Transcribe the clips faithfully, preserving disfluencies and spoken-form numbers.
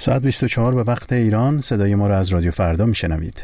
ساعت بیست و چهار به وقت ایران. صدای ما را از رادیو فردا میشنوید.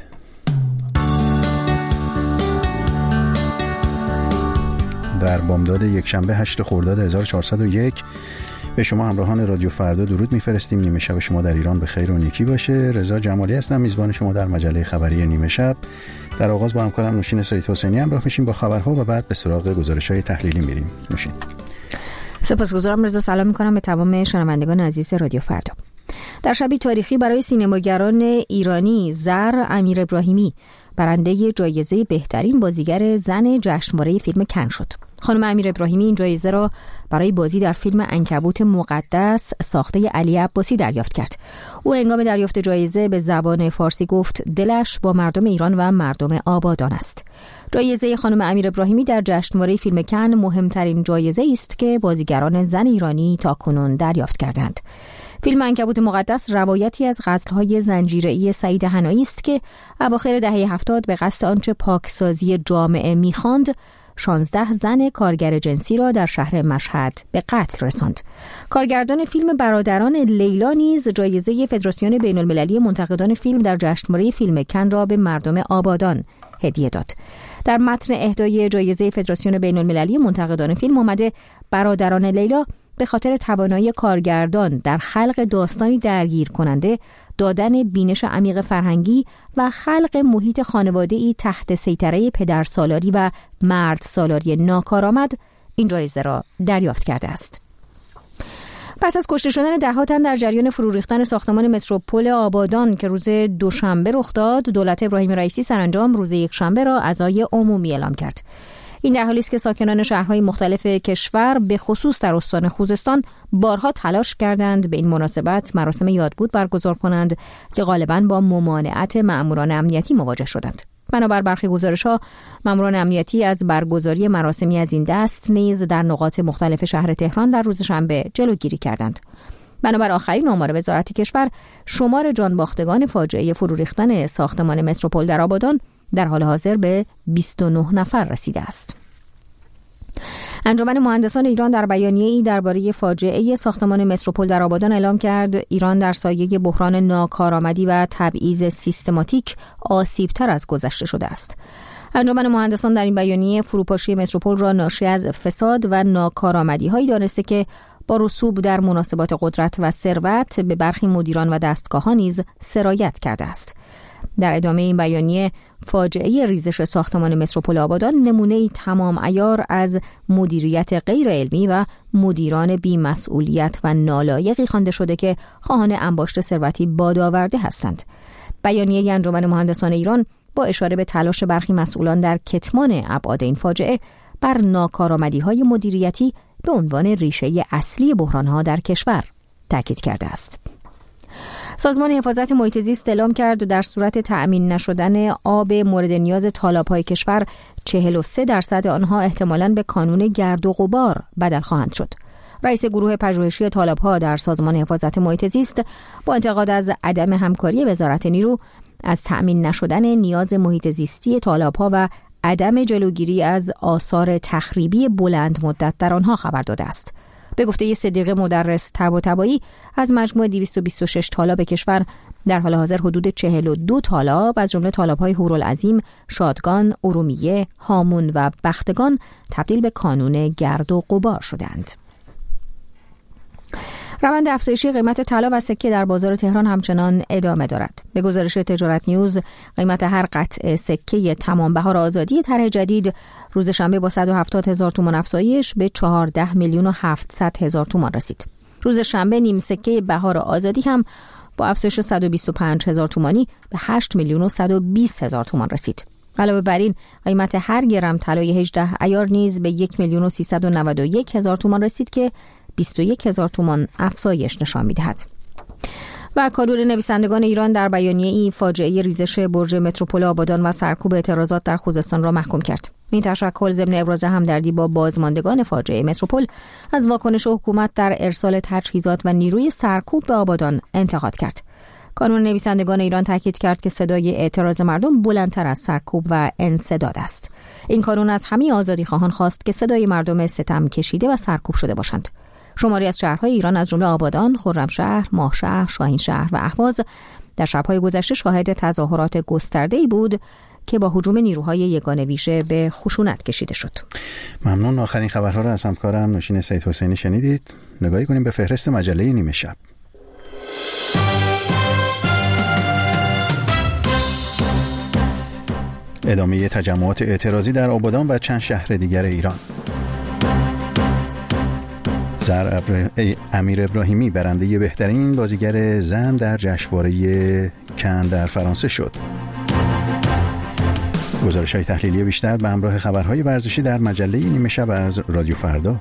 در بامداد یکشنبه هشت خرداد هزار و چهارصد و یک به شما همراهان رادیو فردا درود میفرستیم. نیمه شب شما در ایران به خیر و نیکی باشه. رضا جمالی هستم، میزبان شما در مجله خبری نیمه شب. در آغاز با همکارم نوشین سید حسینی همراه میشیم با خبرها و بعد به سراغ گزارش‌های تحلیلی میریم. نوشین. سپاسگزارم رضا. سلام میکنم به تمام شنوندگان عزیز رادیو فردا. در شبی تاریخی برای سینماگران ایرانی، زر امیر ابراهیمی برنده جایزه بهترین بازیگر زن جشنواره فیلم کن شد. خانم امیر ابراهیمی این جایزه را برای بازی در فیلم عنکبوت مقدس ساخته علی عباسی دریافت کرد. او هنگام دریافت جایزه به زبان فارسی گفت دلش با مردم ایران و مردم آبادان است. جایزه خانم امیر ابراهیمی در جشنواره فیلم کن مهمترین جایزه است که بازیگران زن ایرانی تاکنون دریافت کردند. فیلم عنکبوت مقدس روایتی از قتل‌های زنجیره‌ای سعید حنایی است که اواخر دهه هفتاد به قصد آنچه پاکسازی جامعه می‌خواند شانزده زن کارگر جنسی را در شهر مشهد به قتل رساند. کارگردان فیلم برادران لیلا نیز جایزه فدراسیون بین‌المللی منتقدان فیلم در جشنواره فیلم کن را به مردم آبادان هدیه داد. در متن اهدای جایزه فدراسیون بین‌المللی منتقدان فیلم آمده برادران لیلا به خاطر توانایی کارگردان در خلق داستانی درگیر کننده، دادن بینش عمیق فرهنگی و خلق محیط خانواده‌ای تحت سیطره پدرسالاری و مرد سالاری ناکارآمد این جایزه را دریافت کرده است. پس از کشته شدن ده تن در جریان فرو ریختن ساختمان متروپول آبادان که روز دوشنبه رخ داد، دولت ابراهیم رئیسی سرانجام روز یکشنبه را عزای عمومی اعلام کرد. این در حالی است که ساکنان شهرهای مختلف کشور به خصوص در استان خوزستان بارها تلاش کردند به این مناسبت مراسم یادبود برگزار کنند که غالباً با ممانعت مأموران امنیتی مواجه شدند. بنابر برخی گزارش‌ها مأموران امنیتی از برگزاری مراسمی از این دست نیز در نقاط مختلف شهر تهران در روز شنبه جلوگیری کردند. بنابر آخرین آمار وزارت کشور، شمار جانباختگان فاجعه فرو ریختن ساختمان متروپول در آبادان در حال حاضر به بیست و نه نفر رسیده است. انجمن مهندسان ایران در بیانیه‌ای درباره فاجعه ساختمان متروپول در آبادان اعلام کرد ایران در سایه بحران ناکارآمدی و تبعیض سیستماتیک آسیب‌تر از گذشته شده است. انجمن مهندسان در این بیانیه فروپاشی متروپول را ناشی از فساد و ناکارآمدی‌هایی دانسته که با رسوب در مناسبات قدرت و ثروت به برخی مدیران و دستگاه‌ها نیز سرایت کرده است. در ادامه این بیانیه فاجعه ریزش ساختمان متروپول آبادان نمونه‌ای تمام عیار از مدیریت غیر علمی و مدیران بی‌مسئولیت و نالایقی خوانده شده که خواهان انباشت ثروتی بادآورده هستند. بیانیه انجمن مهندسان ایران با اشاره به تلاش برخی مسئولان در کتمان ابعاد این فاجعه بر ناکارآمدی‌های مدیریتی به عنوان ریشه اصلی بحران‌ها در کشور تاکید کرده است. سازمان حفاظت محیط زیست اعلام کرد در صورت تأمین نشدن آب مورد نیاز تالاب‌های کشور چهل و سه درصد آنها احتمالاً به کانون گرد و غبار بدل خواهند شد. رئیس گروه پژوهشی تالاب‌ها در سازمان حفاظت محیط زیست با انتقاد از عدم همکاری وزارت نیرو از تأمین نشدن نیاز محیط زیستی تالاب‌ها و عدم جلوگیری از آثار تخریبی بلند مدت در آنها خبر داده است. به گفته صدیق مدرس طباطبایی از مجموع دویست و بیست و شش تالاب کشور در حال حاضر حدود چهل و دو تالاب از جمله تالاب‌های هورالعظیم، شادگان، ارومیه، هامون و بختگان تبدیل به کانون گرد و غبار شدند. روند افزایشی قیمت طلا و سکه در بازار تهران همچنان ادامه دارد. به گزارش تجارت نیوز، قیمت هر قطعه سکه تمام بهار آزادی طرح جدید روز شنبه با صد و هفتاد هزار تومان افزایش به چهارده میلیون و هفتصد هزار تومان رسید. روز شنبه نیم سکه بهار آزادی هم با افزایش صد و بیست و پنج هزار تومانی به هشت میلیون و صد و بیست هزار تومان رسید. علاوه بر این قیمت هر گرم طلای هجده عیار نیز به یک میلیون و سیصد و نود و یک هزار تومان رسید که بیست و یک هزار تومان افزایش نشان می‌دهد. و کادر نویسندگان ایران در بیانیه‌ای فاجعه ریزش برج متروپول آبادان و سرکوب اعتراضات در خوزستان را محکوم کرد. این تشکل ضمن ابراز همدردی با بازماندگان فاجعه متروپول از واکنش حکومت در ارسال تجهیزات و نیروی سرکوب به آبادان انتقاد کرد. کانون نویسندگان ایران تاکید کرد که صدای اعتراض مردم بلندتر از سرکوب و انسداد است. این کانون از همه آزادی خواهان خواست که صدای مردم ستم کشیده و سرکوب شده باشند. شماری از شهرهای ایران از جمله آبادان، خرمشهر، ماهشهر، شاهینشهر و اهواز در شب‌های گذشته شاهد تظاهرات گسترده‌ای بود که با هجوم نیروهای یگانه ویژه به خشونت کشیده شد. ممنون. آخرین خبرها را از همکارم نوشین سید حسینی شنیدید. نگاهی کنیم به فهرست مجله نیمه شب. ادامه تجمعات اعتراضی در آبادان و چند شهر دیگر ایران. زر امیر ابراهیمی برنده بهترین بازیگر زن در جشنواره کن در فرانسه شد. گزارش‌های تحلیلی بیشتر به همراه خبرهای ورزشی در مجله نیمه شب از رادیو فردا.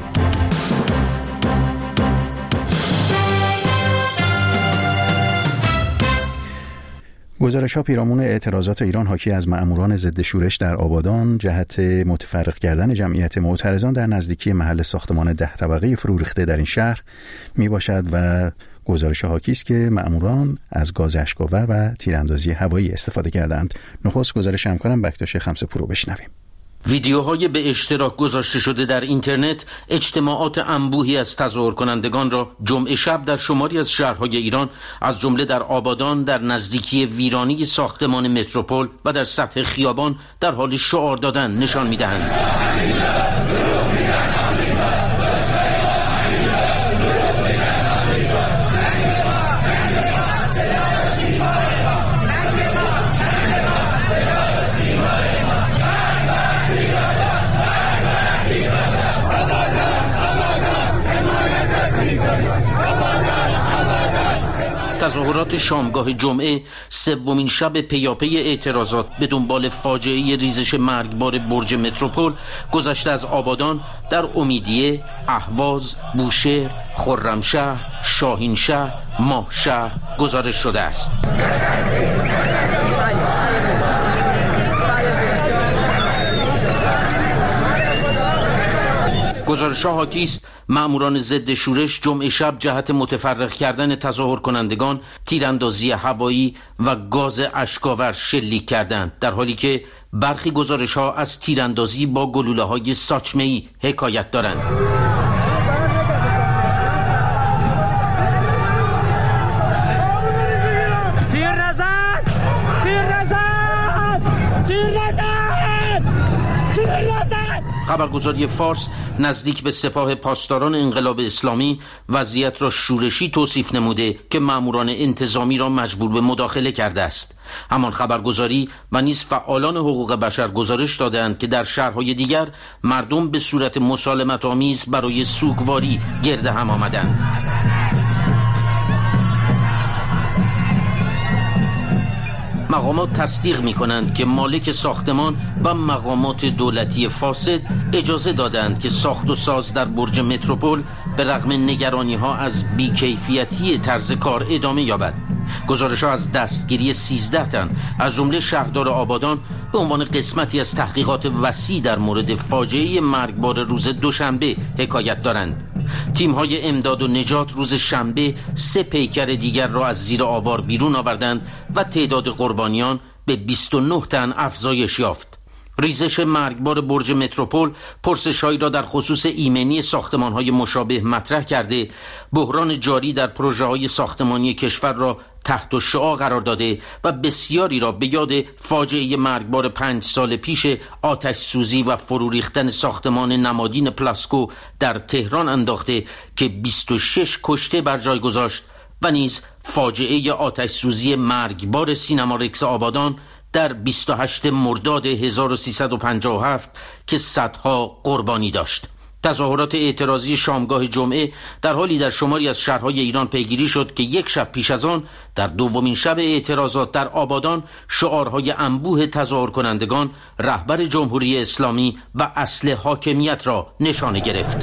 گزارش‌ها پیرامون اعتراضات ایران حاکی از مأموران ضد شورش در آبادان جهت متفرق کردن جمعیت معترضان در نزدیکی محل ساختمان ده طبقه فرو ریخته در این شهر می باشد و گزارش حاکی است که مأموران از گاز اشک‌آور و تیراندازی هوایی استفاده کردند. نخست گزارش همکارم بکتاش خمسه پرو بشنویم. ویدیوهای به اشتراک گذاشته شده در اینترنت اجتماعات انبوهی از تظاهر کنندگان را جمعه شب در شماری از شهرهای ایران از جمله در آبادان در نزدیکی ویرانی ساختمان متروپول و در سطح خیابان در حال شعار دادن نشان می‌دهند. تظاهرات شامگاه جمعه سومین شب پیاپی اعتراضات به دنبال فاجعه ریزش مرگبار برج متروپول گذشته از آبادان در امیدیه، اهواز، بوشهر، خرمشهر، شاهینشهر، ماهشهر گزارش شده است. گزارش‌ها حاکی است مأموران ضد شورش جمعه شب جهت متفرق کردن تظاهر کنندگان تیراندازی هوایی و گاز اشک‌آور شلیک کردند، در حالی که برخی گزارش‌ها از تیراندازی با گلوله‌های ساچمه‌ای حکایت دارند. خبرگزاری فارس نزدیک به سپاه پاسداران انقلاب اسلامی وضعیت را شورشی توصیف نموده که ماموران انتظامی را مجبور به مداخله کرده است. همان خبرگزاری و نیز فعالان حقوق بشر گزارش دادند که در شهرهای دیگر مردم به صورت مسالمت‌آمیز برای سوگواری گرد هم آمدند. مقامات تصدیق می کنند که مالک ساختمان و مقامات دولتی فاسد اجازه دادند که ساخت و ساز در برج متروپول به رغم نگرانی ها از بیکیفیتی طرز کار ادامه یابد. گزارش ها از دستگیری سیزده تن از جمله شهردار آبادان به عنوان قسمتی از تحقیقات وسیع در مورد فاجعه مرگبار روز دوشنبه حکایت دارند. تیم‌های امداد و نجات روز شنبه سه پیکر دیگر را از زیر آوار بیرون آوردند و تعداد قربانیان به بیست و نه تن افزایش یافت. ریزش مرگبار برج متروپول پرسش‌هایی را در خصوص ایمنی ساختمان‌های مشابه مطرح کرده، بحران جاری در پروژه‌های ساختمانی کشور را تحت الشعاع قرار داده و بسیاری را به یاد فاجعه مرگبار پنج سال پیش آتش سوزی و فرو ریختن ساختمان نمادین پلاسکو در تهران انداخته که بیست و شش کشته بر جای گذاشت و نیز فاجعه آتش سوزی مرگبار سینما رکس آبادان در بیست و هشتم مرداد هزار و سیصد و پنجاه و هفت که صدها قربانی داشت. تظاهرات اعتراضی شامگاه جمعه در حالی در شماری از شهرهای ایران پیگیری شد که یک شب پیش از آن در دومین شب اعتراضات در آبادان شعارهای انبوه تظاهر کنندگان رهبر جمهوری اسلامی و اصل حاکمیت را نشانه گرفت.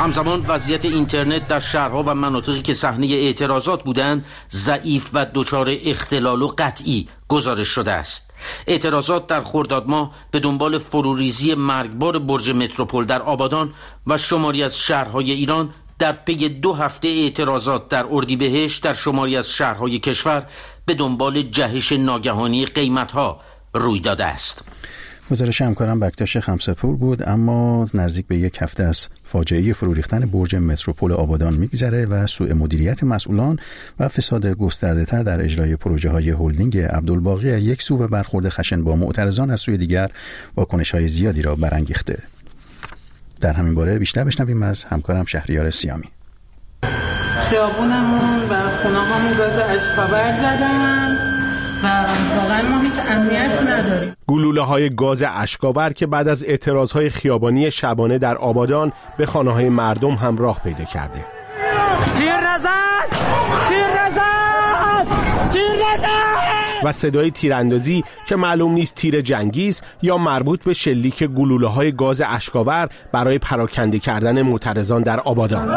همزمان وضعیت اینترنت در شهرها و مناطقی که صحنه اعتراضات بودند ضعیف و دچار اختلال و قطعی گزارش شده است. اعتراضات در خرداد ماه به دنبال فروریزی مرگبار برج متروپول در آبادان و شماری از شهرهای ایران در پی دو هفته اعتراضات در اردیبهشت در شماری از شهرهای کشور به دنبال جهش ناگهانی قیمتها روی داده است. گزارش همکارم بکتاش خمسه‌پور بود. اما نزدیک به یک هفته از فاجعه فرو ریختن برج متروپول آبادان میگذره و سوء مدیریت مسئولان و فساد گسترده‌تر در اجرای پروژه‌های هلدینگ عبدالباقی یک سو و برخورد خشن با معترضان از سوی دیگر واکنش‌های زیادی را برانگیخته. در همین باره بیشتر بشنویم از همکارم شهریار سیامی. خیابونمون و خونه‌هامون گاز اشکاور زدن و واقعا ما هیچ امنیتی نداریم. گلوله‌های گاز اشکاور که بعد از اعتراضهای خیابانی شبانه در آبادان به خانه‌های مردم هم راه پیدا کرده. تیر نزن! تیر نزن! تیر نزن! و صدای تیراندازی که معلوم نیست تیر جنگی است یا مربوط به شلیک گلوله‌های گاز اشکاور برای پراکنده کردن معترضان در آبادان.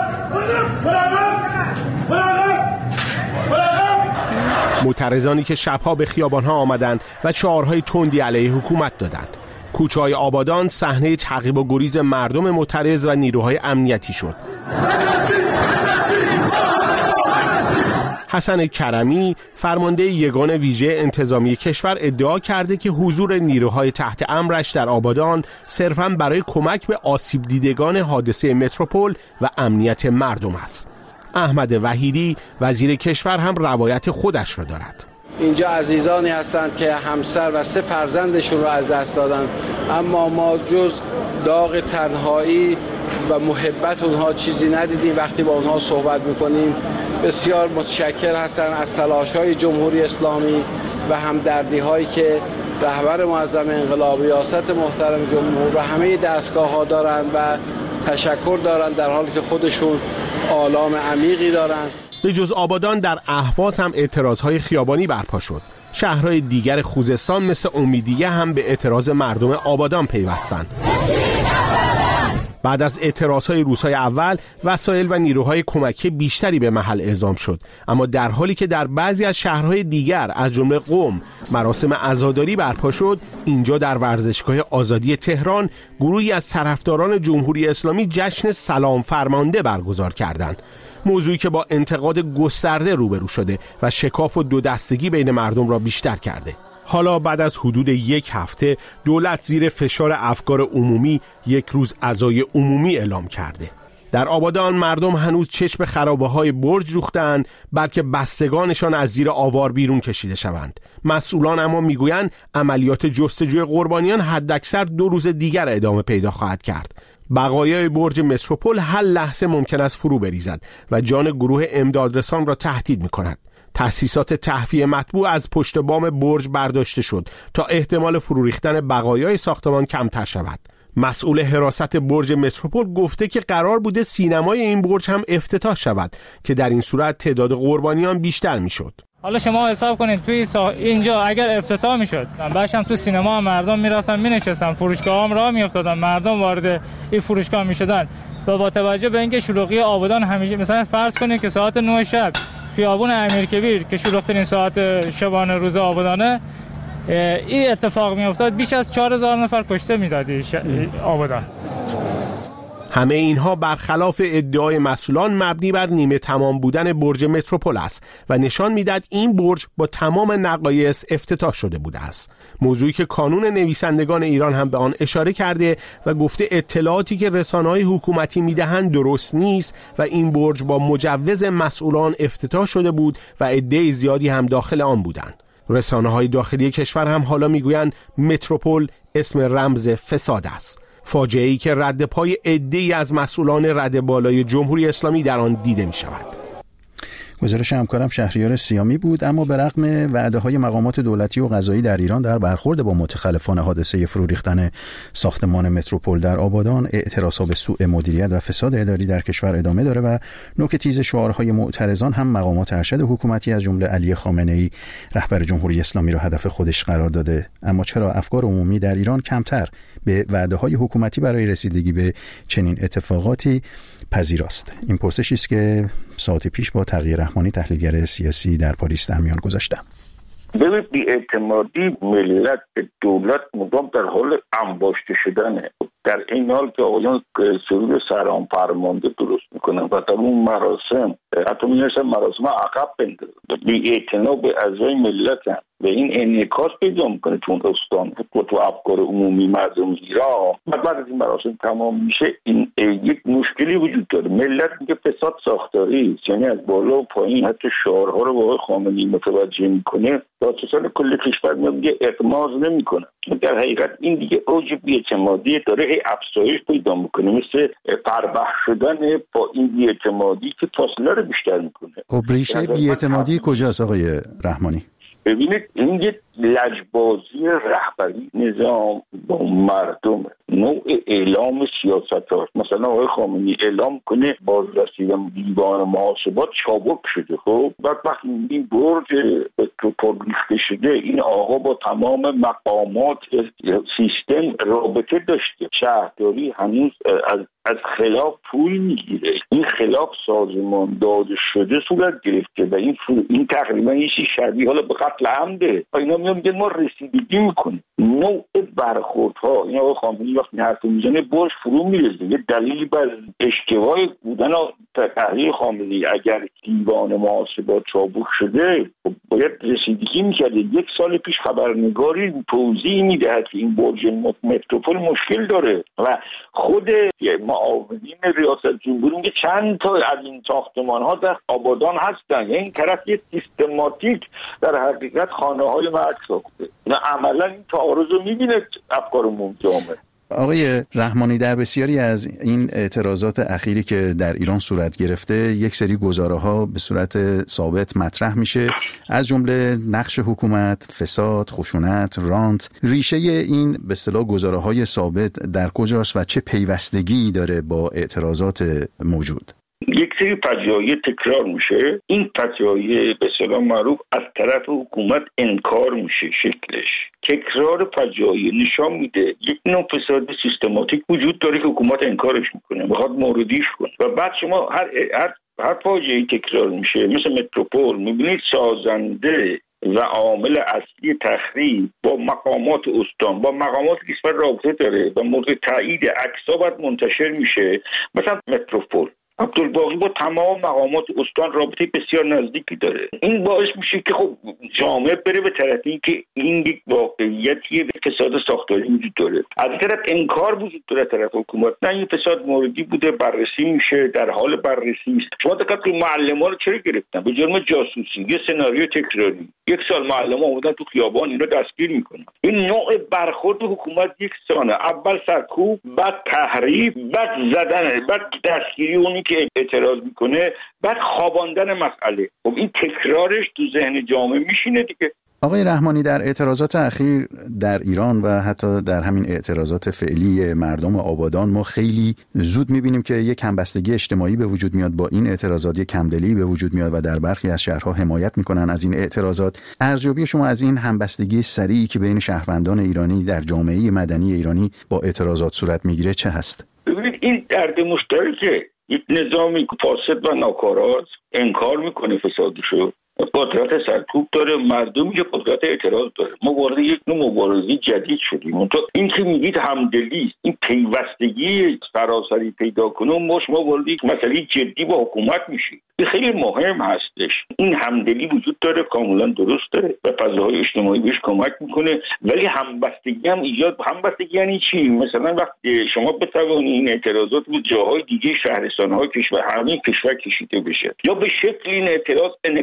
معترضانی که شبها به خیابانها آمدند و شعارهای تندی علیه حکومت دادند. کوچه‌های آبادان صحنه تعقیب و گریز مردم معترض و نیروهای امنیتی شد. حسن کرمی فرمانده یگان ویژه انتظامی کشور ادعا کرده که حضور نیروهای تحت امرش در آبادان صرفاً برای کمک به آسیب دیدگان حادثه متروپول و امنیت مردم است. احمد وحیدی وزیر کشور هم روایت خودش را دارد. اینجا عزیزانی هستند که همسر و سه فرزندشون رو از دست دادن، اما ما جز داغ تنهایی و محبت اونها چیزی ندیدیم. وقتی با اونها صحبت میکنیم بسیار متشکر هستن از تلاش‌های جمهوری اسلامی و همدردی هایی که رهبر معظم انقلاب، ریاست محترم جمهور و همه دستگاه‌ها دارن و تشکر دارن، در حالی که خودشون آلام عمیقی دارن. به جز آبادان در اهواز هم اعتراضهای خیابانی برپا شد. شهرهای دیگر خوزستان مثل امیدیه هم به اعتراض مردم آبادان پیوستند. بعد از اعتراضهای روزهای اول وسایل و نیروهای کمکی بیشتری به محل اعزام شد، اما در حالی که در بعضی از شهرهای دیگر از جمله قم مراسم عزاداری برپا شد، اینجا در ورزشگاه آزادی تهران گروهی از طرفداران جمهوری اسلامی جشن سلام فرمانده برگزار کردند. موضوعی که با انتقاد گسترده روبرو شده و شکاف و دو دستگی بین مردم را بیشتر کرده. حالا بعد از حدود یک هفته دولت زیر فشار افکار عمومی یک روز عزای عمومی اعلام کرده. در آبادان مردم هنوز چشم خرابه های برج دوختند، بلکه بستگانشان از زیر آوار بیرون کشیده شوند. مسئولان اما میگویند عملیات جستجوی قربانیان حداکثر دو روز دیگر ادامه پیدا خواهد کرد. بقایای برج متروپول هر لحظه ممکن است فرو بریزد و جان گروه امدادرسان را تهدید می‌کند. تأسیسات تهویه مطبوع از پشت بام برج برداشته شد تا احتمال فرو ریختن بقایای ساختمان کمتر شود. مسئول حراست برج متروپول گفته که قرار بوده سینمای این برج هم افتتاح شود که در این صورت تعداد قربانیان بیشتر میشد. حالا شما حساب کنید توی سا... اینجا اگر افتتاح میشد، بعدش تو سینما هم مردم میرفتن مینشستن، فروشگاه هم راه میافتادن، مردم وارد این فروشگاه میشدن و با توجه به اینکه شلوغی آبادان همیشه، مثلا فرض کنید که ساعت نه شب خیابون امیرکبیر که شلوغ‌ترین ساعت شبانه روز آبادانه این اتفاق میافتاد، بیش از چهار هزار نفر کشته میداد ش... آبادان. همه اینها برخلاف ادعای مسئولان مبنی بر نیمه تمام بودن برج متروپول است و نشان میدهد این برج با تمام نقایص افتتاح شده بوده است. موضوعی که کانون نویسندگان ایران هم به آن اشاره کرده و گفته اطلاعاتی که رسانه‌های حکومتی میدهند درست نیست و این برج با مجوز مسئولان افتتاح شده بود و عده زیادی هم داخل آن بودند. رسانه‌های داخلی کشور هم حالا میگویند متروپول اسم رمز فساد است. فاجعه‌ای که رد پای عده‌ای از مسئولان رد بالای جمهوری اسلامی در آن دیده می شود. گزارش همکارم شهریار سیامی بود. اما به رغم وعده‌های مقامات دولتی و قضایی در ایران در برخورد با متخلفان حادثه فرو ریختن ساختمان متروپول در آبادان، اعتراضها به سوء مدیریت و فساد اداری در کشور ادامه داره و نوک تیز شعارهای معترضان هم مقامات ارشد حکومتی از جمله علی خامنه‌ای رهبر جمهوری اسلامی را هدف خودش قرار داده. اما چرا افکار عمومی در ایران کمتر به وعده‌های حکومتی برای رسیدگی به چنین اتفاقاتی پذیراست؟ این پرسشی است که ساعت پیش با تقی رحمانی تحلیلگر سیاسی در پاریس در میان گذاشتم. ببینید، بی‌اعتمادی ملت به دولت مدام در حال انباشته شدنه. در این حال که آقایان سرود سران فرمانده درست میکنن و در اون مراسم حتی میرسن مراسم عقب بندازن، بی‌اعتنا به اعضای ملت هم و این انعکاس پیدا میکنه تو استان و تو افکار عمومی مردم ایران. بعد از این مراسم تمام میشه، این یک مشکلی وجود داره. ملت میگه فساد ساختاری، یعنی از بالا و پایین حتی شعارها رو با آقای خامنه‌ای متوجه میکنه، دادستان کل کشور میگه اقماز نمیکنه. در حقیقت این دیگه اوج بی‌اعتمادی داره هی افزایش پیدا میکنه، مثل فربه شدن با این بی‌اعتمادی که فاصله رو بیشتر میکنه. خب ریشه بی‌اعتمادی کجاست آقای رحمانی؟ ببینید، این یه لجبازی رهبری نظام با مردم، نوع اعلام سیاست هاست. مثلا آقای خامنه‌ای اعلام کنه بازرسی دیوان محاسبات چابک شده، خب بعد وقتی این برج متروپول ریخته شده، این آقا با تمام مقامات سیستم رابطه داشته، شهرداری هنوز از از خلاف پول میگیره، این خلاف سازمان داده شده صورت گرفته و این این تقریبا یه چیز شبیه حالا به قتل عمده. اینا میگن ما رسیدگی میکنیم. نوع برخوردها، این آقای خامنه‌ای وقتی حرف میزنه برج فرو میرزه. یه دلیلی بر اشتباه بودن تحلیل خامنه‌ای، اگر دیوان محاسبات چابک شده باید رسیدگی میکرده. یک سال پیش خبرنگاری توضیح میدهد که این برج متروپول مشکل داره و خود معاونین ریاست جمهوری میگه چند تا از این ساختمان ها در آبادان هستن. یعنی این طرف یه سیستماتیک در حقیقت خانه های مرگ ساخته. نه عملا این تعارض رو میبینه افکار عمومی جامعه. آقای رحمانی، در بسیاری از این اعتراضات اخیری که در ایران صورت گرفته یک سری گزاره‌ها به صورت ثابت مطرح میشه، از جمله نقش حکومت، فساد، خشونت، رانت. ریشه این به اصطلاح گزاره‌های ثابت در کجاست و چه پیوستگی داره با اعتراضات موجود؟ یک سری فجایع تکرار میشه، این فجایع به اصطلاح معروف از طرف حکومت انکار میشه. شکلش تکرار فجایع نشان میده یک نوع فساد سیستماتیک وجود داره که حکومت انکارش میکنه، میخواد موردیش کنه و بعد شما هر هر هر فاجعه‌ای تکرار میشه مثل متروپول، میبینید سازنده و عامل اصلی تخریب با مقامات استان، با مقامات کشور رابطه داره و مورد تایید عکس‌ها باید منتشر میشه. مثلا متروپول، عبدالباقی با تمام مقامات استان رابطه بسیار نزدیکی داره. این باعث میشه که خب جامعه بره به طرفی که این یک واقعیتیه، فساد ساختاری وجود داره. از این طرف انکار وجود داره طرف حکومت، نه این فساد موردی بوده، بررسی میشه، در حال بررسی است. شما دقت کنید معلمان رو چرا گرفتن؟ به جرم جاسوسی، یه سناریو تکراری. یک سال معلمان اومدن تو خیابان اینا دستگیر میکنن. این نوع برخورد حکومت یکسانه، اول سرکوب، بعد تحریف، بعد زدن، بعد دستگیری اونی که اعتراض میکنه، بعد خواباندن مسئله. خب این تکرارش تو ذهن جامعه میشینه دیگه. آقای رحمانی، در اعتراضات اخیر در ایران و حتی در همین اعتراضات فعلی مردم آبادان ما خیلی زود میبینیم که یک همبستگی اجتماعی به وجود میاد، با این اعتراضات یک کمدلی به وجود میاد و در برخی از شهرها حمایت میکنن از این اعتراضات. ارزیابی شما از این همبستگی سریعی که بین شهروندان ایرانی در جامعه مدنی ایرانی با اعتراضات صورت میگیره چه هست؟ ببینید، این درد مشترکه. یک نظامی فاسد و ناکارآمد انکار میکنه فسادشو، قدرت سرکوب داره، مردمی که قدرت اعتراض داره. ما وارد یک نوع مبارزه جدید شدیم. تو این که میگید همدلی، این پیوستگی سراسری پیدا کنه، ما شما وارد یک مسئله جدی با حکومت میشید. این خیلی مهم هستش. این همدلی وجود داره، کاملا درسته و فضاهای اجتماعی بهش کمک میکنه، ولی همبستگی هم ایجاد. همبستگی یعنی چی؟ مثلا وقتی شما بتوانید این اعتراضات به جاهای دیگه شهرستان‌های کشور، همین کشور کشیده بشه یا به شکل این اعتراض انعکاس داده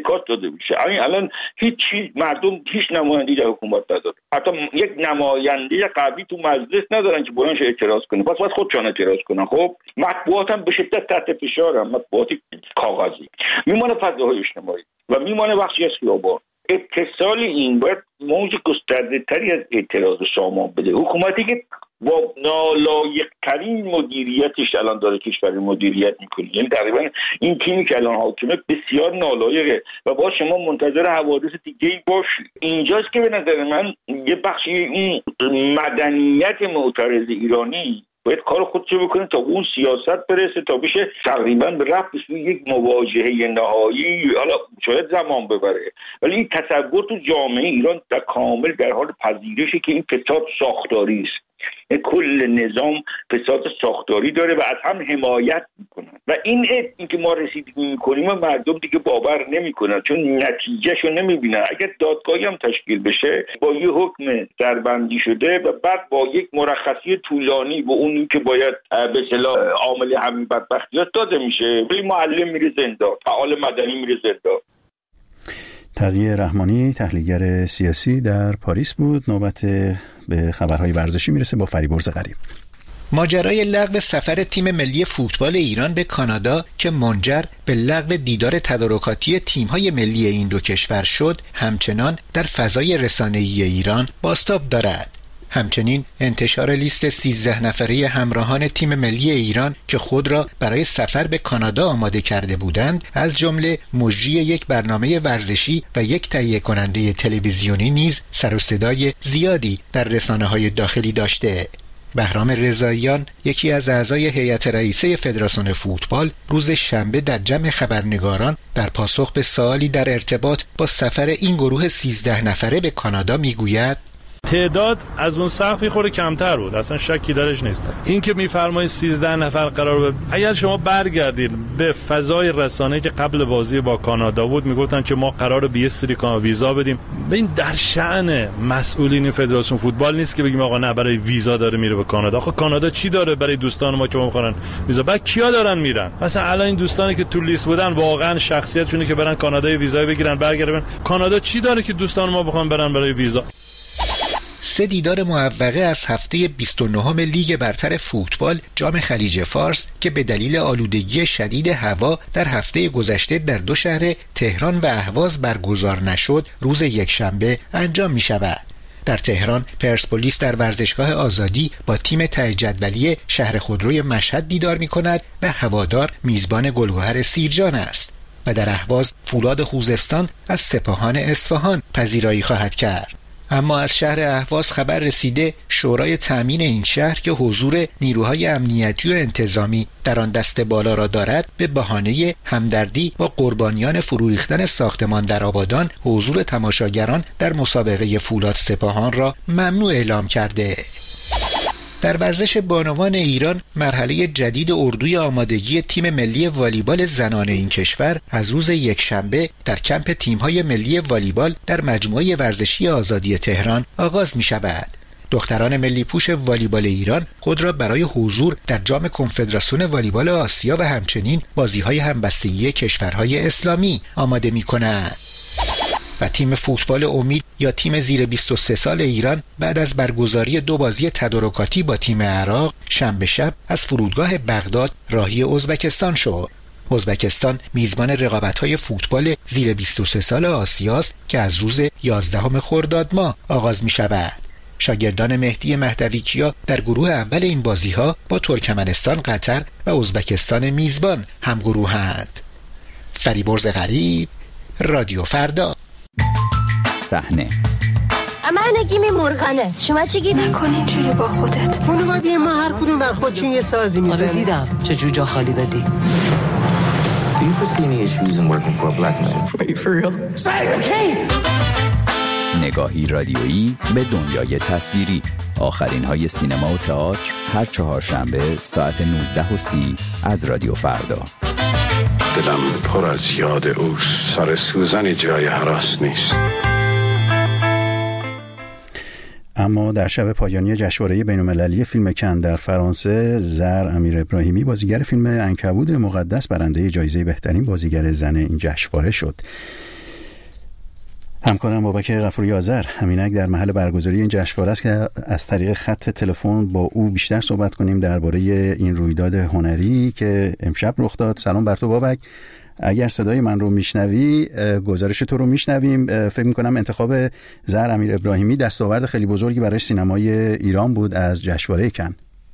میشه. الان هیچ چیز مردم هیچ نمایندگی در حکومت نداره، حتی یک نماینده قوی تو مجلس ندارن که بلندش اعتراض کنه، پس باید خودشان اعتراض کنن. خب مطبوعات هم به شدت تحت فشارن، مطبوعات کاغذی، میمونه فضاهای اجتماعی و میمونه بخشی از خیابان. اتصال این باید موج گسترده تری از اعتراض سامان بده. حکومتی که با نالایق‌ترین مدیریتش الان داره کشور مدیریت میکنه، یعنی تقریبا این تیمی که الان حاکمه بسیار نالایقه و با شما منتظر حوادث دیگه‌ای باشید. اینجاست که به نظر من یه بخشی این مدنیت معترض ایرانی باید کار خودشو بکنه تا اون سیاست برسه، تا بشه تقریبا به رفت سوی یک مواجهه نهایی. حالا شاید زمان ببره، ولی این تصور تو جامعه ایران در کامل در حال پذیرشه که این فساد ساختاری است. کل نظام فساد ساختاری داره و از هم حمایت میکنن و این این که ما رسیدگی میکنیم و مردم دیگه باور نمیکنن، چون نتیجهشو نمیبینن. اگر دادگاهی هم تشکیل بشه با یه حکم دربندی شده و بعد با یک مرخصی طولانی و اونی که باید به اصطلاح عامل همین بدبختیات داده میشه، ولی معلم میره زندان، فعال مدنی میره زندان. تقی رحمانی تحلیلگر سیاسی در پاریس بود. نوبت به خبرهای ورزشی میرسه با فریبرز غریب. ماجرای لغو سفر تیم ملی فوتبال ایران به کانادا که منجر به لغو دیدار تدارکاتی تیم‌های ملی این دو کشور شد، همچنان در فضای رسانه‌ای ایران بازتاب دارد. همچنین انتشار لیست سیزده نفره همراهان تیم ملی ایران که خود را برای سفر به کانادا آماده کرده بودند، از جمله مجری یک برنامه ورزشی و یک تهیه کننده تلویزیونی نیز سر و صدای زیادی در رسانه‌های داخلی داشته. بهرام رضاییان، یکی از اعضای هیئت رئیسه فدراسیون فوتبال، روز شنبه در جمع خبرنگاران در پاسخ به سوالی در ارتباط با سفر این گروه سیزده نفره به کانادا میگوید: تعداد از اون سقفی خورده کمتر بود، اصلا شکی درش نیست. این که میفرمایید سیزده نفر قرار به، اگر شما برگردید به فضای رسانه‌ای که قبل بازی با کانادا بود، میگفتن که ما قراره به یه سری ویزا بدیم. این در شأن مسئولین فدراسیون فوتبال نیست که بگیم آقا نه برای ویزا داره میره به کانادا. آخه کانادا چی داره برای دوستان ما که ما میخوان ویزا؟ بعد کیا دارن میرن؟ مثلا الان این دوستانی که تو لیست بودن واقعا شخصیتشونه که برن کانادا ویزا بگیرن برگردن. کانادا چی داره که دوستان ما بخوان برن برای ویزا؟ سه دیدار معوقه از هفته بیست و نهم لیگ برتر فوتبال جام خلیج فارس که به دلیل آلودگی شدید هوا در هفته گذشته در دو شهر تهران و اهواز برگزار نشد، روز یکشنبه انجام می شود. در تهران پرسپولیس در ورزشگاه آزادی با تیم ته جدولی شهر خودروی مشهد دیدار می کند و هوادار میزبان گلگهر سیرجان است و در اهواز فولاد خوزستان از سپاهان اصفهان پذیرایی خواهد کرد. اما از شهر اهواز خبر رسیده شورای تأمین این شهر که حضور نیروهای امنیتی و انتظامی در آن دست بالا را دارد، به بهانه همدردی با قربانیان فرو ریختن ساختمان در آبادان حضور تماشاگران در مسابقه فولاد سپاهان را ممنوع اعلام کرده. در ورزش بانوان ایران، مرحله جدید اردوی آمادگی تیم ملی والیبال زنان این کشور از روز یکشنبه در کمپ تیم‌های ملی والیبال در مجموعه ورزشی آزادی تهران آغاز می شود. دختران ملی پوش والیبال ایران خود را برای حضور در جام کنفدراسیون والیبال آسیا و همچنین بازی‌های همبستگی کشورهای اسلامی آماده می کنند. و تیم فوتبال امید یا تیم زیر بیست و سه سال ایران بعد از برگزاری دو بازی تدارکاتی با تیم عراق شنبه شب از فرودگاه بغداد راهی ازبکستان شد. ازبکستان میزبان رقابت‌های فوتبال زیر بیست و سه سال آسیاست که از روز یازدهم خرداد ماه آغاز می‌شود. شاگردان مهدی مهدویکیا در گروه اول این بازی‌ها با ترکمنستان، قطر و ازبکستان میزبان همگروهند. فریبرز غریب، رادیو فردا. صحنه من نگیم مرغنه، شما چی گیری؟ نکن اینجوری با خودت. خانواده ما هر کدوم بر خودشون یه سازی میزنه. آره دیدم چه جوجا خالی دادی. Do you foresee any issues in working for a black man? Are you for real? نگاهی رادیویی به دنیای تصویری. آخرین های سینما و تئاتر هر چهارشنبه ساعت نوزده و سی از رادیو فردا. دلم پر از یاد اوست، سر سوزنی جای هراس نیست. اما در شب پایانی جشنواره بین‌المللی فیلم کن در فرانسه، زر امیر ابراهیمی بازیگر فیلم عنکبوت مقدس برنده جایزه بهترین بازیگر زن این جشنواره شد. همکارم بابک غفوری آذر همینک در محل برگزاری این جشنواره است که از طریق خط تلفن با او بیشتر صحبت کنیم درباره این رویداد هنری که امشب رخ داد. سلام بر تو بابک. اگر صدای من رو میشنوی، گزارش تو رو میشنویم. فکر میکنم انتخاب زهر امیر ابراهیمی دستاورد خیلی بزرگی برای سینمای ایران بود از جشنواره کن.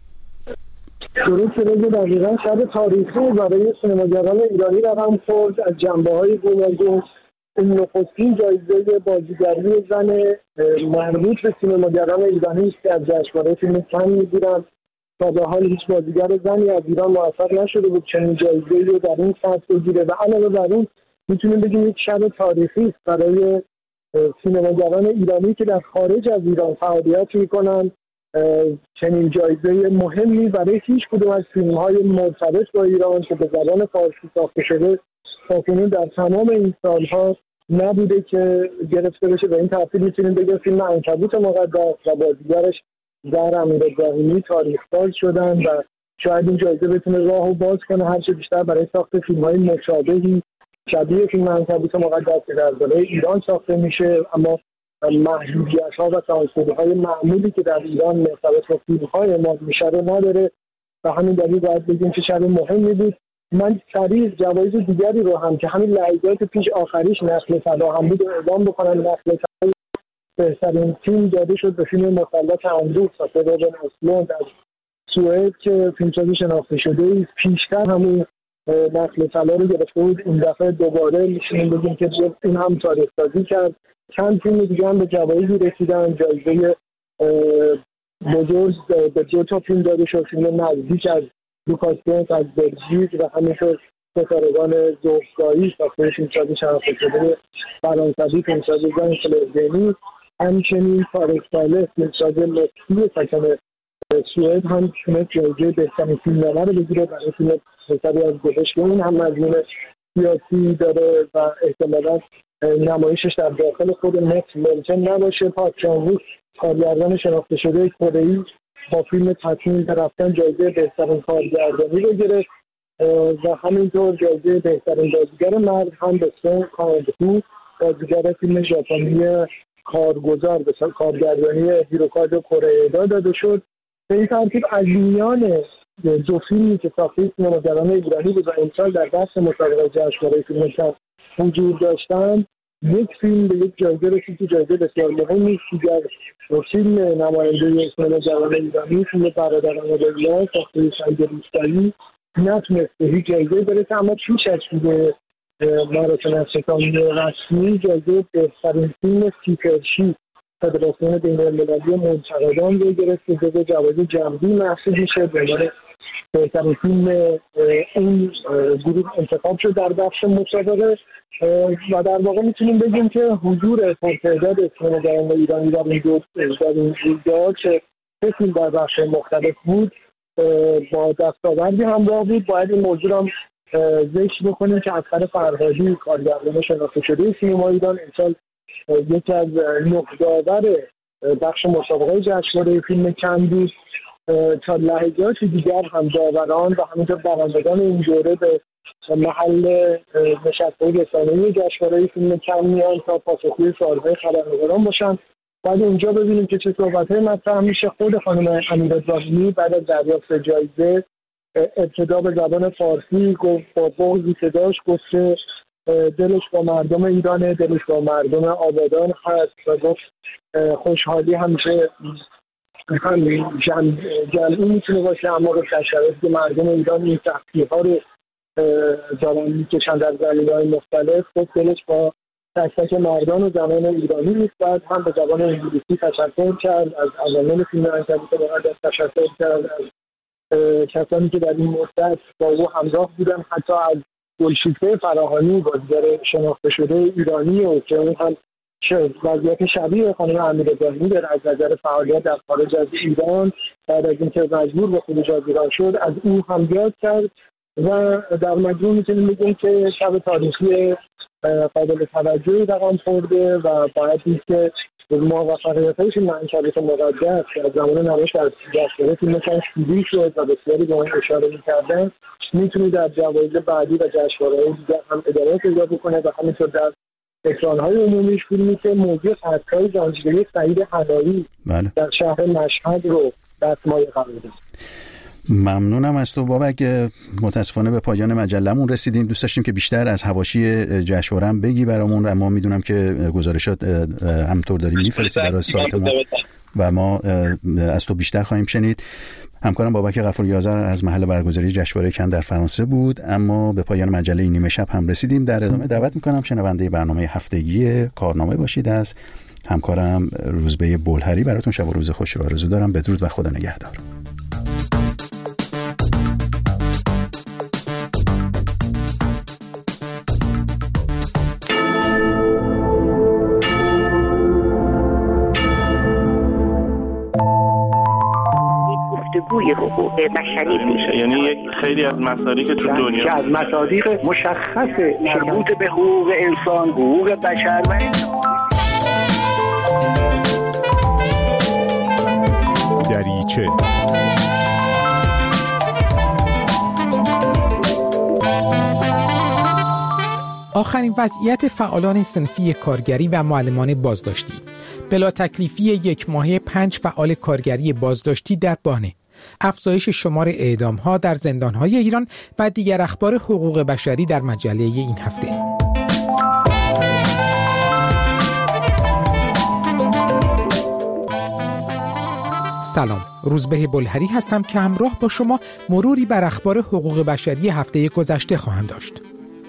درست شده، دقیقاً شب تاریخی برای سینماگران ایرانی رقم خورد. از جنبه‌های گوناگون نخستین جایزه بازیگری زن مربوط به سینماگران ایرانی است که از جشنواره فیلم کن می‌گیرند. تا به حال هیچ بازیگر زنی از ایران موفق نشده بود چنین جایزه‌ای رو در این سطح بگیره و علاوه بر اون میتونیم بگیم یک شب تاریخی است برای سینماگران ایرانی که در خارج از ایران فعالیت می‌کنند. چنین جایزه مهمی برای هیچ کدوم از فیلم‌های مرتبط با ایران که به زبان فارسی ساخته شده تاکنون در تمام این سالها نبوده که گرفته بشه. به این ترتیب میتونیم بگیم فیلم عنکبوت مقدس و بازیگرش زهر امیر ابراهیمی تاریخ‌ساز شدن و شاید این جایزه بتونه راهو باز کنه هرچه بیشتر برای ساخت فیلم‌های مشابهی شبیه فیلم عنکبوت مقدس که در داخل ایران ساخته میشه، اما محدودیت‌ها و سانسورهای معمولی که در ایران مرتبط با فیلم‌های ما میشه رو نداره و همین دلیل باید بگیم که شب مهمی بود. من سریع جوایز دیگری رو هم که همین لحظات پیش آخریش نسل طلا هم بود اعلام بکنم. نسل طلا بهترین فیلم داده شد به فیلم مسلط اندوه ساخته روبن اسلوند از سوئد که فیلمسازی شناخته شده است. پیشتر همون نسل طلا رو گرفته بود، این دفعه دوباره میشونیم بگیم که این هم تاریخ سازی کرد. چند فیلم دیگه هم به جوایزی رسیدن. جایزه بزرگ به دو تا فیلم داده شد، فیلم نزدیک از لوکاس برنت از بلژیک و همینطور ستارگان زوفگایی ساخته فیلمسازی شناخته شده فرانسوی فیلمسازی زن کلردنی. همچنین تاریخ ساله فیلمساز مصری ساکن سوئد هم تونست جایزه بهترین فیلمنامه رو بگیره برای فیلم پسری از گذشت. اون هم مضمون سیاسی داره و احتمالاً نمایشش در داخل خود مصر ممکن نباشه. پاک چان-ووک کارگردان شناخته شده کره‌ای با فیلم تکمیل در رفتن جایزه بهترین کارگردانی رو گرفت و همینطور جایزه بهترین بازیگر مرد هم به سون کاندهو بازیگر فیلم ژاپنی کارگزار به کارگردانی هیروکادو کوریدا داده شد. به این ترتیب از میان دو فیلمی که ساخته سینماگران ایرانی بود و امسال در بحث مسابقه جشنواره فیلم کن حضور داشتند، یک فیلم به یک جایزه رسید که جایزه بسیار مهمی است. دیگر فیلم نماینده سینماگران ایرانی فیلم برادران لیلا ساخته سعید روستایی نتونست به هیچ جایزه برسه، اما پیش از به مراسم اختتامی رسمی جایزه بهترین فیلم سیپرشی فدراسیون بین‌المللی منتقدان رو گرفت که جزو جوایز جمعی محسوب میشه. به عنوان بهترین فیلم این گروه انتخاب شد در بخش مسابقه و در واقع میتونیم بگیم که حضور پرتعداد سینماگران ایرانی در این دو در این رویداد که سه فیلم در بخش مختلف بود با دستاوردی همراه بود. باید این موضوع را ذکر بکنیم که اصغر فرهادی کارگردان شناخته شده سینما ایران امسال یکی از نخبه‌آور بخش مسابقه جشنواره فیلم کن بود. تا لحظات دیگر هم داوران و همینطور برندگان این دوره به محل نشست‌های رسانه‌ای جشنواره فیلم کن میان تا پاسخگوی سوال‌های خبرنگاران باشن. بعد اونجا ببینیم که چه صحبت‌های مطرح میشه. خود خانم امیر ابراهیمی بعد از دریافت جایزه ابتدا به زبان فارسی گفت، با بغضی صداش گفت که دلش با مردم ایرانه، دلش با مردم آبادان هست و گفت خوشحالی همیشه هم جمعی میتونه باشه، اما به شرایطی که مردم ایران این سختی‌ها رو دارن میکشن در زمینه‌های مختلف، خود دلش با تک تک مردان و زنان ایرانی نیست. بعد هم به زبان انگلیسی تشکر کرد از عوامل فیلم عنکبوت مقدس، تشکر کرد از کسانی که در این مدت با او همراه بودن، حتی از گلشیفته فراهانی بازیگر شناخته شده ایرانی و که اون هم وضعیت شبیه خانم امیر ابراهیمی در از نظر فعالیت در خارج از ایران بعد از اینکه مجبور به خروج از ایران شد از او هم یاد کرد و در مجموع میتونیم بگیم که شب تاریخی قابل توجهی رقم خورده و باید دید که موفقیت‌های فیلم عنکبوت مقدس که از زمان نمایش در جشنواره فیلم کن شیوع شد و بسیاری به آن اشاره می‌کردن، میتونه در جوایز بعدی و جشنواره‌های دیگر هم ادامه پیدا بکنه و همینطور در اکران‌های عمومی فیلمی که موضوع قتل‌های زنجیره‌ای سعید حلایی بله. در شهر مشهد رو دستمایه قرار داد. ممنونم از تو بابک. متاسفانه به پایان مجله‌مون رسیدیم. دوست داشتیم که بیشتر از حواشی جشنواره هم بگی برامون، اما میدونم که گزارشات همطور داری میفرستی برای سایت ما و ما از تو بیشتر خواهیم شنید. همکارم بابک غفوری آذر از محل برگزاری جشنواره کن در فرانسه بود. اما به پایان مجله نیمه شب هم رسیدیم. در ادامه دعوت میکنم شنونده برنامه هفتگی کارنامه باشید. از همکارم روزبه بلهری براتون شب و روز خوش رو آرزو دارم. بدرود و خدا نگهدار. گفتگوی حقوق بشری میشه، یعنی یک خیلی از مصادیق تو دنیا که از مصادیق مشخص مربوط به حقوق انسان، حقوق بشر و دریچه آخرین وضعیت فعالان صنفی کارگری و معلمان بازداشتی. بلا تکلیفی یک ماهه پنج فعال کارگری بازداشتی در بانه. افزایش شمار اعدام‌ها در زندان‌های ایران و دیگر اخبار حقوق بشری در مجله این هفته. سلام، روزبه بلهری هستم که همراه با شما مروری بر اخبار حقوق بشری هفته گذشته خواهم داشت.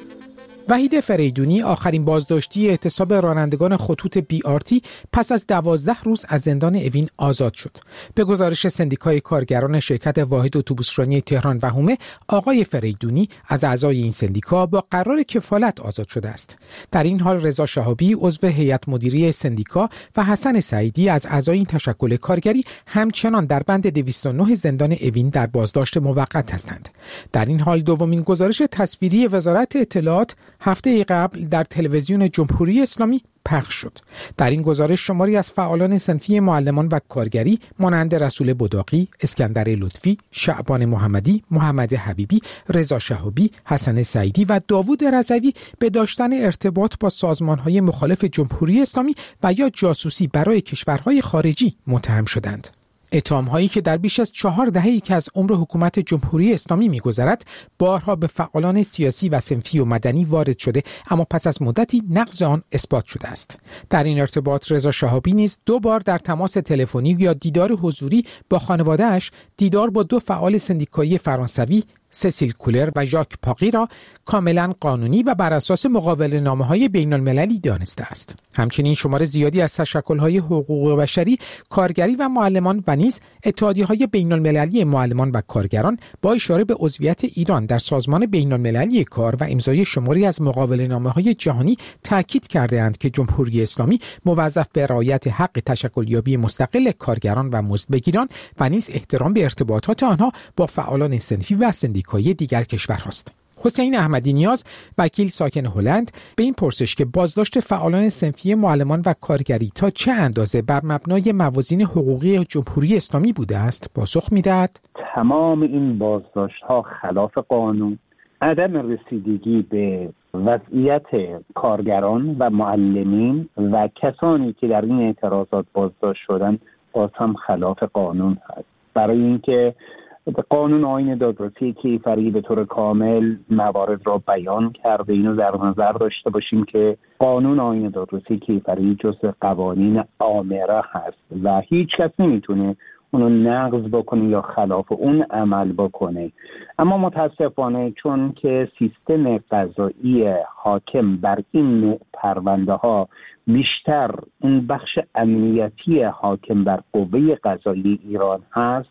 وحید فریدونی آخرین بازداشتی اعتصاب رانندگان خطوط بی آر تی پس از دوازده روز از زندان اوین آزاد شد. به گزارش سندیکای کارگران شرکت واحد اتوبوسرانی تهران و حومه، آقای فریدونی از اعضای این سندیکا با قرار کفالت آزاد شده است. در این حال رضا شهابی عضو هیئت مدیره سندیکا و حسن سعیدی از اعضای این تشکل کارگری همچنان در بند دویست و نه زندان اوین در بازداشت موقت هستند. در این حال دومین گزارش تصویری وزارت اطلاعات هفته قبل در تلویزیون جمهوری اسلامی پخش شد. در این گزارش شماری از فعالان صنفی معلمان و کارگری مانند رسول بداقی، اسکندر لطفی، شعبان محمدی، محمد حبیبی، رضا شهابی، حسن سعیدی و داوود رضوی به داشتن ارتباط با سازمان‌های مخالف جمهوری اسلامی و یا جاسوسی برای کشورهای خارجی متهم شدند. اتهام‌هایی که در بیش از چهار دهه‌ای که از عمر حکومت جمهوری اسلامی می‌گذرد بارها به فعالان سیاسی و صنفی و مدنی وارد شده، اما پس از مدتی نقض آن اثبات شده است. در این ارتباط رضا شهابی نیز دو بار در تماس تلفنی یا دیدار حضوری با خانواده‌اش دیدار با دو فعال سندیکایی فرانسوی سسیل کولر و ژاک پاقی را کاملا قانونی و بر اساس مقابله نامه‌های بین‌المللی دانسته است. همچنین شمار زیادی از تشکل‌های حقوق بشری، کارگری و معلمان و نیز اتحادیه‌های بین‌المللی معلمان و کارگران با اشاره به عضویت ایران در سازمان بین‌المللی کار و امضای شماری از مقابله نامه‌های جهانی تاکید کرده‌اند که جمهوری اسلامی موظف به رعایت حق تشکلیابی مستقل کارگران و مزدبگیران و نیز احترام به ارتباطات آنها با فعالان صنفی و سندیکایی دیگر کشورهاست. حسین احمدی نیاز، وکیل ساکن هلند، به این پرسش که بازداشت فعالان صنفی معلمان و کارگری تا چه اندازه بر مبنای موازین حقوقی جمهوری اسلامی بوده است پاسخ می‌دهد: تمام این بازداشت‌ها خلاف قانون، عدم رسیدگی به وضعیت کارگران و معلمین و کسانی که در این اعتراضات بازداشت شدند باز هم خلاف قانون هست. برای اینکه قانون آیین دادرسی کیفری به طور کامل موارد را بیان کرده، اینو در نظر داشته باشیم که قانون آیین دادرسی کیفری جزء قوانین آمره هست و هیچ کس نمیتونه اونو نقض بکنه یا خلاف اون عمل بکنه. اما متاسفانه چون که سیستم قضایی حاکم بر این نوع پرونده ها بیشتر اون بخش امنیتی حاکم بر قوه قضایی ایران هست،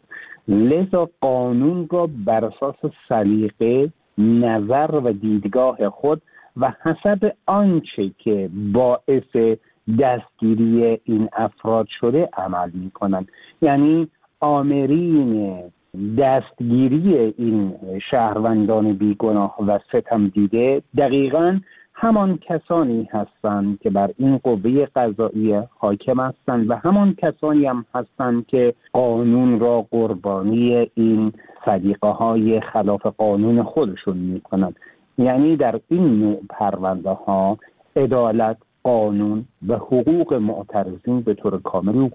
لذا قانون را بر اساس سلیقه، نظر و دیدگاه خود و حسب آنچه که باعث دستگیری این افراد شده عمل می کنند. یعنی آمرین دستگیری این شهروندان بیگناه و ستم دیده دقیقاً همان کسانی هستند که بر این قوه قضایی حاکم هستند و همان کسانی هم هستند که قانون را قربانی این سلیقه های خلاف قانون خودشون می کنند. یعنی در این نوع پرونده ها عدالت قانون و حقوق معترضین به طور کامل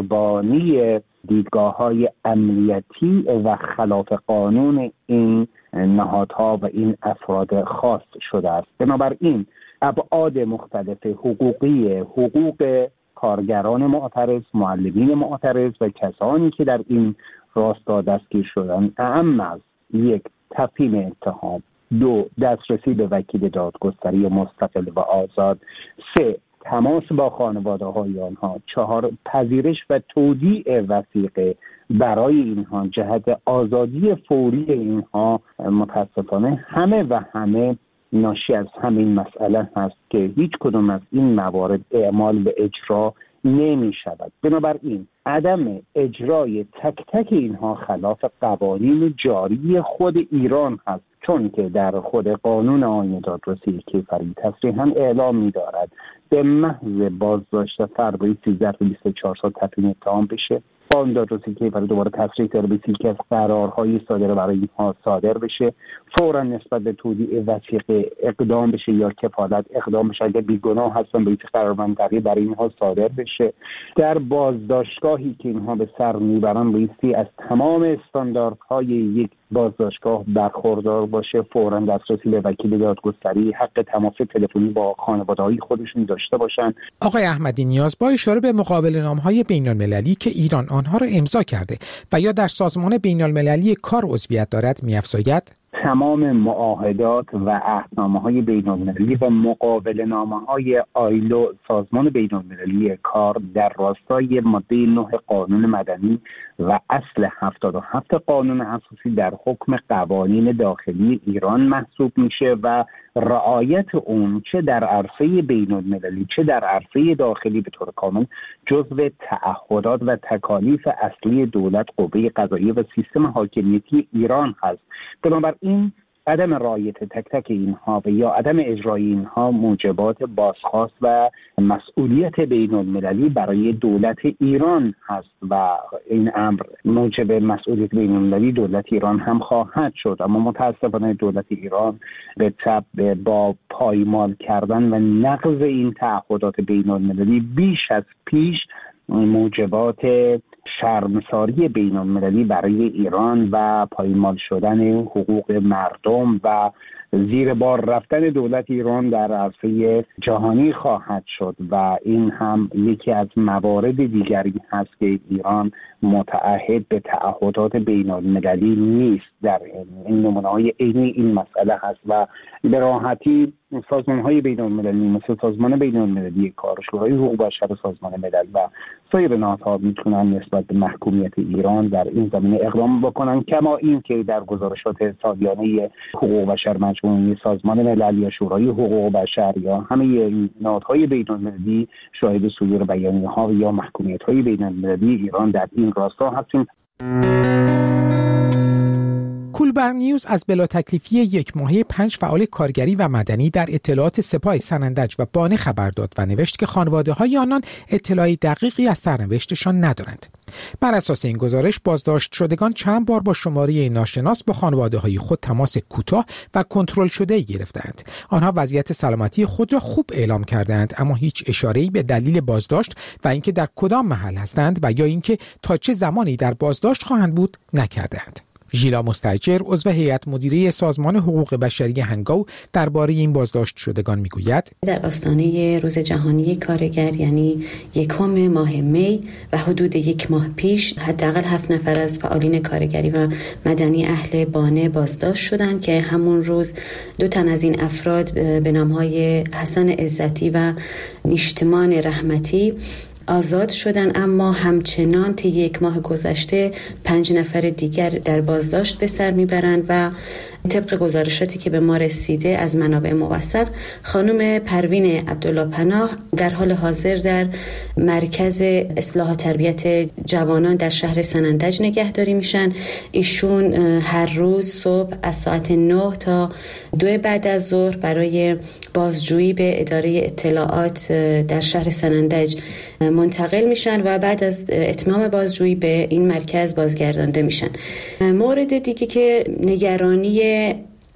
قربانی دیدگاه‌های امنیتی و خلاف قانون این نهادها و این افراد خاص شده است. بنابراین ابعاد مختلف حقوقی، حقوق کارگران معترض، معلمین معترض و کسانی که در این راستا دستگیر شدن، اهم از یک تفهیم اتهام، دو دسترسی به وکیل دادگستری مستقل و آزاد، سه تماس با خانواده های آنها، چهار پذیرش و تودیع وثیقه برای اینها جهت آزادی فوری اینها. متاسفانه همه و همه ناشی از همین مسئله هست که هیچ کدوم از این موارد اعمال و اجرا نمی شود. بنابراین عدم اجرای تک تک اینها خلاف قوانین جاری خود ایران هست، چون که در خود قانون آیین دادرسی کیفری تصریحاً اعلام می دارد به محض بازداشت فرد سیزده تا بیست و چهار سال تفهیم اتهام بشه. قانون دادرسی کیفری دوباره تصریح داره به که از قرارهای صادره برای اینها صادر بشه، فوراً نسبت به تودیع وثیقه اقدام بشه یا کفالت اقدام بشه، اگر بیگناه هستن به قرارمندی برای اینها صادر بشه. در بازداشتگاهی که اینها به سر میبرن بایستی از تمام استانداردهای یک بازداشتگاه برخوردار باشه، فوراً دسترسی به وکیل دادگستری، حق تماس تلفنی با خانواده‌های خودشون داشته باشن. آقای احمدی نیاز با اشاره به مقاوله‌نامه‌های بین‌المللی که ایران آنها را امضا کرده و یا در سازمان بین‌المللی کار عضویت دارد می‌افزاید تمام معاهدات و عهدنامه‌های بین‌المللی و مقاوله‌نامه‌های آیلو، سازمان بین‌المللی کار، در راستای ماده نه قانون مدنی و اصل هفتاد و هفت قانون اساسی در حکم قوانین داخلی ایران محسوب میشه و رعایت اون چه در عرصه بین‌المللی چه در عرصه داخلی به طور کامل جزو تعهدات و تکالیف اصلی دولت، قوه قضاییه و سیستم حاکمیتی ایران هست. بنابراین عدم رعایت تک تک اینها و یا عدم اجرای اینها موجبات بازخواست و مسئولیت بین المللی برای دولت ایران هست و این امر موجب مسئولیت بین المللی دولت ایران هم خواهد شد. اما متاسفانه دولت ایران به تبع با پایمال کردن و نقض این تعهدات بین المللی بیش از پیش موجبات شرمساری بین المللی برای ایران و پایمال شدن حقوق مردم و زیر بار رفتن دولت ایران در عرصه جهانی خواهد شد و این هم یکی از موارد دیگری هست که ایران متعهد به تعهدات بین المللی نیست. در این نمونه‌های عینی این مسئله هست و به راحتی سازمان‌های بین‌المللی مثل سازمان بین‌المللی کار، شورای حقوق بشر سازمان ملل و سایر نهادها میتونن نسبت به محکومیت ایران در این زمینه اقدام بکنن، کما این که در گزارشات سالیانه حقوق بشر مجموعه سازمان ملل یا شورای حقوق بشر یا همه این نهادهای بین‌المللی شاهد صدور بیانیه‌ها یا محکومیت‌های بین‌المللی ایران در این راستا هستیم. کولبر نیوز از بلا تکلیفی یک ماهه پنج فعال کارگری و مدنی در اطلاعات سپاه سنندج و بانه خبر داد و نوشت که خانواده‌های آنان اطلاعی دقیقی از سرنوشتشان ندارند. بر اساس این گزارش بازداشت شدگان چند بار با شماره ناشناس با خانواده‌های خود تماس کوتاه و کنترل شده گرفتند. آنها وضعیت سلامتی خود را خوب اعلام کردند، اما هیچ اشاره‌ای به دلیل بازداشت و اینکه در کدام محل هستند و یا اینکه تا چه زمانی در بازداشت خواهند بود نکردند. ژیلا مستاجر عضو هیئت مدیره سازمان حقوق بشری هنگاو درباره این بازداشت شدگان میگوید در آستانه روز جهانی کارگر یعنی یکم ماه می و حدود یک ماه پیش حداقل هفت نفر از فعالین کارگری و مدنی اهل بانه بازداشت شدند که همون روز دو تن از این افراد به نامهای حسن عزتی و نیشتمان رحمتی آزاد شدن، اما همچنان طی یک ماه گذشته پنج نفر دیگر در بازداشت به سر میبرند و طبق گزارشاتی که به ما رسیده از منابع موثق، خانم پروین عبدالله پناه در حال حاضر در مرکز اصلاح تربیت جوانان در شهر سنندج نگهداری میشن. ایشون هر روز صبح از ساعت نه تا دو بعد از ظهر برای بازجویی به اداره اطلاعات در شهر سنندج منتقل میشن و بعد از اتمام بازجویی به این مرکز بازگردانده میشن. مورد دیگه که نگرانی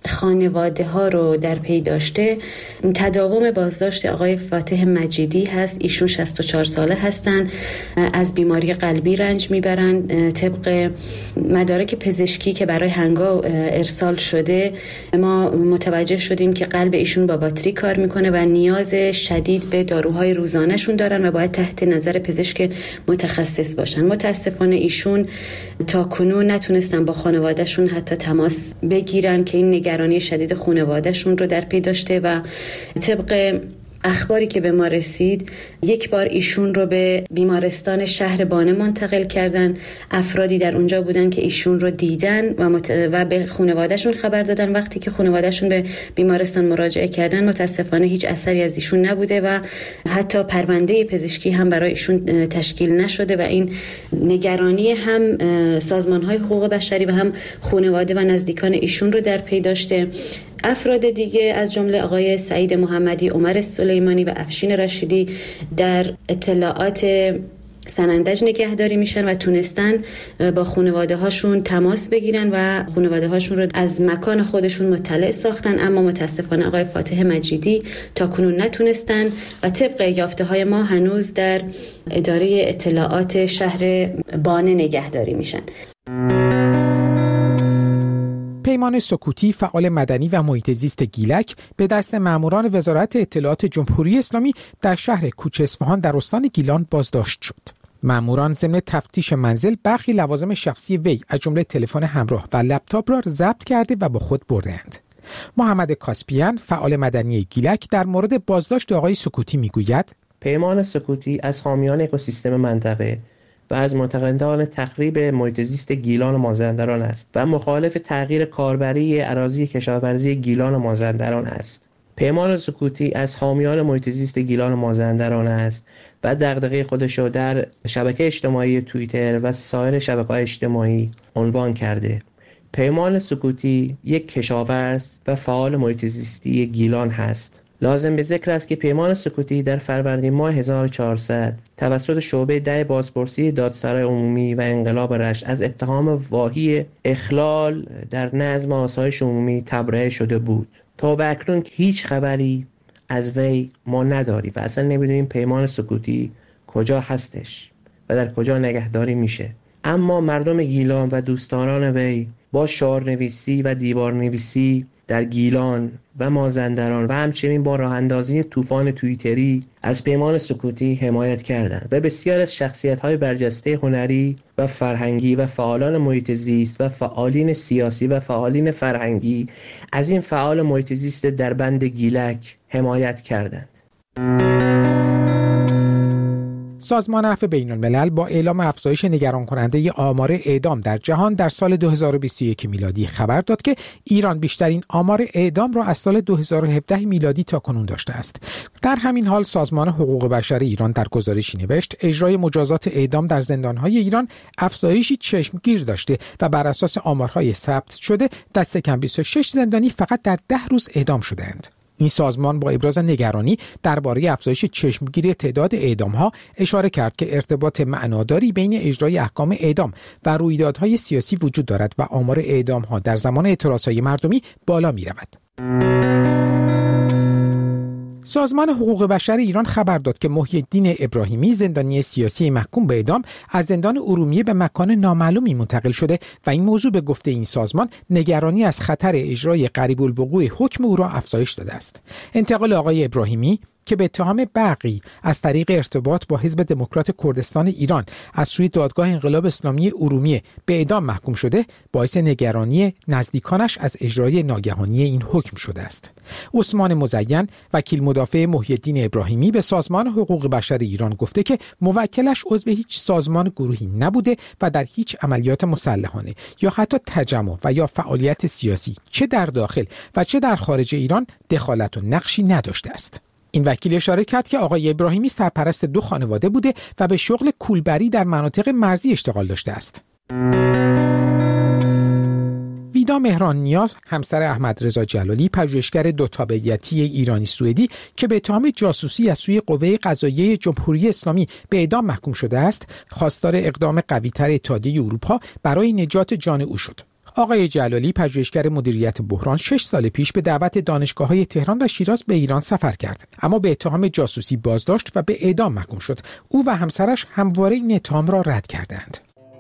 خانواده ها رو در پی داشته. تداوم بازداشت آقای فاتح مجیدی هست. ایشون شصت و چهار ساله هستن، از بیماری قلبی رنج میبرن. طبق مدارک پزشکی که برای هنگا ارسال شده ما متوجه شدیم که قلب ایشون با باتری کار میکنه و نیاز شدید به داروهای روزانه‌شون دارن و باید تحت نظر پزشک متخصص باشن. متاسفانه ایشون تا کنون نتونستن با خانوادهشون حتی تماس بگیرن که این نگرانی شدید خانوادهشون رو در پی داشته و طبق اخباری که به ما رسید یک بار ایشون رو به بیمارستان شهر بانه منتقل کردن. افرادی در اونجا بودن که ایشون رو دیدن و, مت... و به خانوادهشون خبر دادن. وقتی که خانوادهشون به بیمارستان مراجعه کردن متاسفانه هیچ اثری از ایشون نبوده و حتی پرونده پزشکی هم برای ایشون تشکیل نشده و این نگرانی هم سازمان‌های حقوق بشری و هم خانواده و نزدیکان ایشون رو در پی داشته. افراد دیگه از جمله آقای سعید محمدی، عمر سلیمانی و افشین رشیدی در اطلاعات سنندج نگهداری میشن و تونستن با خانواده هاشون تماس بگیرن و خانواده هاشون رو از مکان خودشون مطلع ساختن، اما متاسفانه آقای فاتح مجیدی تا کنون نتونستن و طبق یافته های ما هنوز در اداره اطلاعات شهر بانه نگهداری میشن. پیمان سکوتی، فعال مدنی و محیط زیست گیلک، به دست ماموران وزارت اطلاعات جمهوری اسلامی در شهر کوچ اصفهان در استان گیلان بازداشت شد. ماموران ضمن تفتیش منزل برخی لوازم شخصی وی از جمله تلفن همراه و لپتاپ را ضبط کرده و با خود بردند. محمد کاسپیان، فعال مدنی گیلک، در مورد بازداشت آقای سکوتی میگوید: پیمان سکوتی از حامیان اکوسیستم منطقه و از معتقدان تخریب محیط زیست گیلان و مازندران است و مخالف تغییر کاربری اراضی کشاورزی گیلان و مازندران است. پیمان سکوتی از حامیان محیط زیست گیلان و مازندران است و دغدغه خودش را در شبکه اجتماعی توییتر و سایر شبکه‌های اجتماعی عنوان کرده. پیمان سکوتی یک کشاورز و فعال محیط زیستی گیلان هست. لازم به ذکر است که پیمان سکوتی در فروردین ماه هزار و چهارصد توسط شعبه ده بازپرسی دادسرای عمومی و انقلاب رشت از اتهام واهی اخلال در نظم آسایش عمومی تبرئه شده بود. تا به اکنون هیچ خبری از وی ما نداریم و اصلا نمیدونیم پیمان سکوتی کجا هستش و در کجا نگهداری میشه. اما مردم گیلان و دوستداران وی با شعار نویسی و دیوار نویسی در گیلان و مازندران و همچنین با راه اندازی طوفان توییتری از پیمان سکوتی حمایت کردند و بسیار از شخصیت‌های برجسته هنری و فرهنگی و فعالان محیط زیست و فعالین سیاسی و فعالین فرهنگی از این فعال محیط زیست در بند گیلک حمایت کردند. سازمان عفو بین‌الملل با اعلام افزایش نگران کننده آمار اعدام در جهان در سال دو هزار و بیست و یک میلادی خبر داد که ایران بیشترین آمار اعدام را از سال دو هزار و هفده میلادی تا کنون داشته است. در همین حال سازمان حقوق بشر ایران در گزارشی نوشت اجرای مجازات اعدام در زندان‌های ایران افزایشی چشمگیر داشته و بر اساس آمارهای ثبت شده دست کم بیست و شش زندانی فقط در ده روز اعدام شدند. این سازمان با ابراز نگرانی درباره افزایش چشمگیری تعداد اعدام‌ها اشاره کرد که ارتباط معناداری بین اجرای احکام اعدام و رویدادهای سیاسی وجود دارد و آمار اعدام‌ها در زمان اعتراض‌های مردمی بالا می‌رود. سازمان حقوق بشر ایران خبر داد که محی الدین ابراهیمی، زندانی سیاسی محکوم به اعدام، از زندان ارومیه به مکان نامعلومی منتقل شده و این موضوع به گفته این سازمان نگرانی از خطر اجرای قریب الوقوع حکم او را افزایش داده است. انتقال آقای ابراهیمی که به اتهام برقی از طریق ارتباط با حزب دموکرات کردستان ایران از سوی دادگاه انقلاب اسلامی ارومیه به اعدام محکوم شده، باعث نگرانی نزدیکانش از اجرای ناگهانی این حکم شده است. عثمان مزین، وکیل مدافع محی الدین ابراهیمی، به سازمان حقوق بشر ایران گفته که موکلش عضو هیچ سازمان گروهی نبوده و در هیچ عملیات مسلحانه یا حتی تجمع و یا فعالیت سیاسی چه در داخل و چه در خارج ایران دخالت و نقشی نداشته است. این وکیل اشاره کرد که آقای ابراهیمی سرپرست دو خانواده بوده و به شغل کولبری در مناطق مرزی اشتغال داشته است. ویدا مهرانیا، همسر احمد رضا جلالی، پژوهشگر دو تابعیتی ایرانی سوئدی که به اتهام جاسوسی از سوی قوه قضاییه جمهوری اسلامی به اعدام محکوم شده است، خواستار اقدام قوی‌تر اتحادیه اروپا برای نجات جان او شد. آقای جلالی پژوهشگر مدیریت بحران شش سال پیش به دعوت دانشگاه‌های تهران و شیراز به ایران سفر کرد، اما به اتهام جاسوسی بازداشت و به اعدام محکوم شد. او و همسرش همواره این اتهام را رد کردند.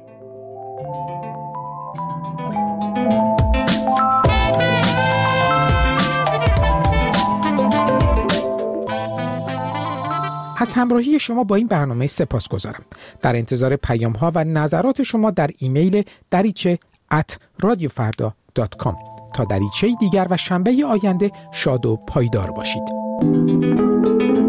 از همراهی شما با این برنامه سپاسگزارم. در انتظار پیام ها و نظرات شما در ایمیل دریچه ات رادیو فردا دات کام. تا دریچه دیگر و شنبه آینده شاد و پایدار باشید.